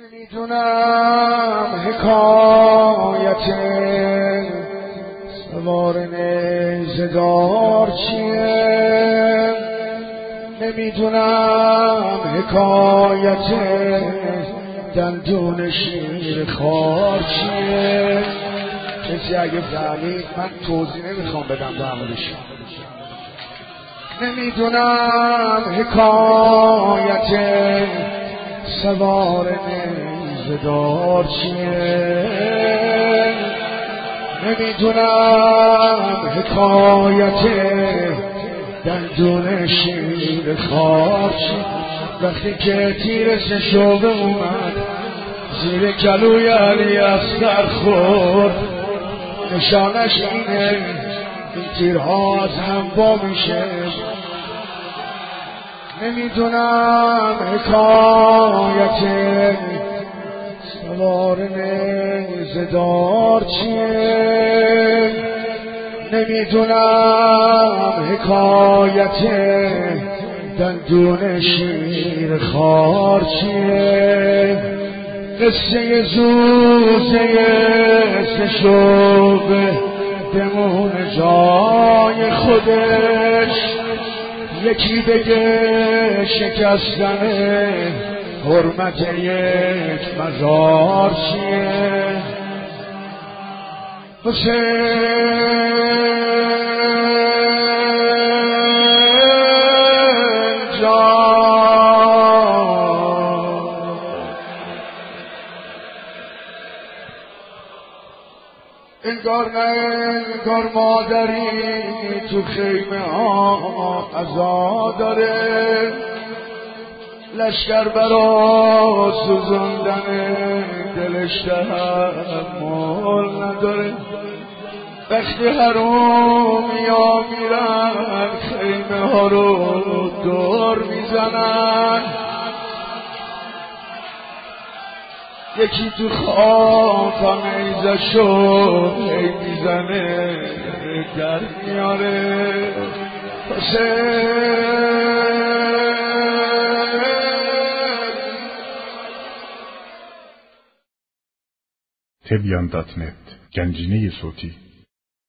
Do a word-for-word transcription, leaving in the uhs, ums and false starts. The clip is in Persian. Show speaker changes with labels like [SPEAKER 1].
[SPEAKER 1] نمیدونم حکایت سوار نیزدار چیه، نمیدونم حکایت دندون شیر خار چیه. کسی اگه فهمید من توضیح نمیخوام بدم در موردش. نمیدونم حکایت سوار نیزدار چیه، نمیدونم حکایت دندون شیر خار چیه. وقتی که تیر سه شعبه اومد زیر گلوی علی اصغر خورد، نشانش اینه این تیرها از هم با میشه. نمیدونم حکایت سوار نیزدار چیه، نمیدونم حکایت دندون شیر خار چیه. قصه زوزه سه شعبه بمونه جای خودش، یکی بگه شکستن حرمت یک مزار چیه. حسین جان انگار نه انگار مادری تو خیمه ها عزا داره، لشکر برا سوزندن دلش تحمل نداره. وقتی حرومی ها میرن خیمه ها رو دور میزنن، یکی تو خاک نیزشو هی میزنه در میاره.
[SPEAKER 2] تبیان دات نت گنجینه صوتی